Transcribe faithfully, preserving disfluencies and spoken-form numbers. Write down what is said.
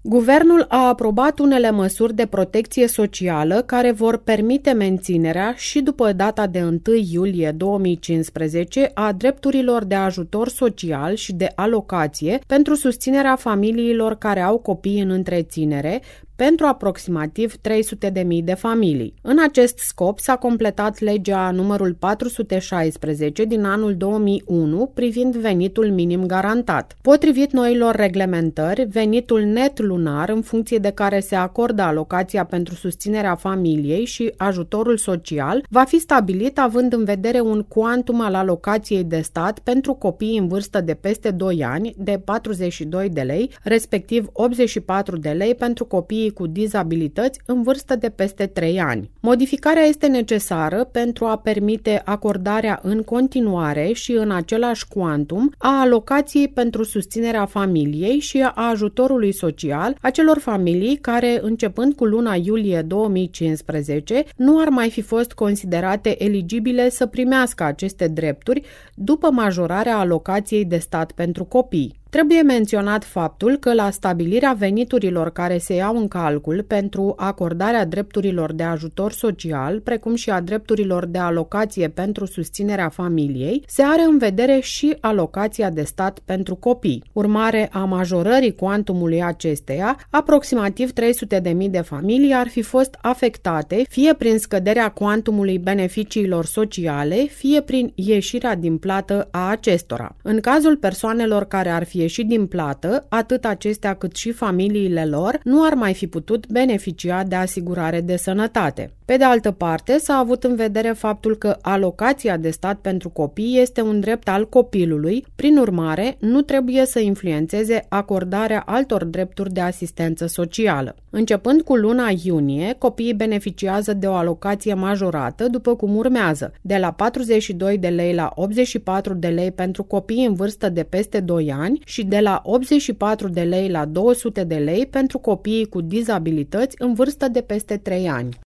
Guvernul a aprobat unele măsuri de protecție socială care vor permite menținerea și după data de întâi iulie două mii cincisprezece a drepturilor de ajutor social și de alocație pentru susținerea familiilor care au copii în întreținere, pentru aproximativ trei sute de mii de familii. În acest scop s-a completat legea numărul patru sute șaisprezece din anul două mii unu privind venitul minim garantat. Potrivit noilor reglementări, venitul net lunar, în funcție de care se acordă alocația pentru susținerea familiei și ajutorul social, va fi stabilit având în vedere un cuantum al alocației de stat pentru copii în vârstă de peste doi ani de patruzeci și doi de lei, respectiv optzeci și patru de lei pentru copiii cu dizabilități în vârstă de peste trei ani. Modificarea este necesară pentru a permite acordarea în continuare și în același cuantum a alocației pentru susținerea familiei și a ajutorului social acelor familii care, începând cu luna iulie două mii cincisprezece, nu ar mai fi fost considerate eligibile să primească aceste drepturi după majorarea alocației de stat pentru copii. Trebuie menționat faptul că la stabilirea veniturilor care se iau în calcul pentru acordarea drepturilor de ajutor social, precum și a drepturilor de alocație pentru susținerea familiei, se are în vedere și alocația de stat pentru copii. Urmare a majorării cuantumului acesteia, aproximativ trei sute de mii de familii ar fi fost afectate fie prin scăderea cuantumului beneficiilor sociale, fie prin ieșirea din plată a acestora. În cazul persoanelor care ar fi ieșit din plată, atât acestea cât și familiile lor nu ar mai fi putut beneficia de asigurare de sănătate. Pe de altă parte, s-a avut în vedere faptul că alocația de stat pentru copii este un drept al copilului, prin urmare, nu trebuie să influențeze acordarea altor drepturi de asistență socială. Începând cu luna iunie, copiii beneficiază de o alocație majorată, după cum urmează: de la patruzeci și doi de lei la optzeci și patru de lei pentru copii în vârstă de peste doi ani și de la optzeci și patru de lei la două sute de lei pentru copiii cu dizabilități în vârstă de peste trei ani.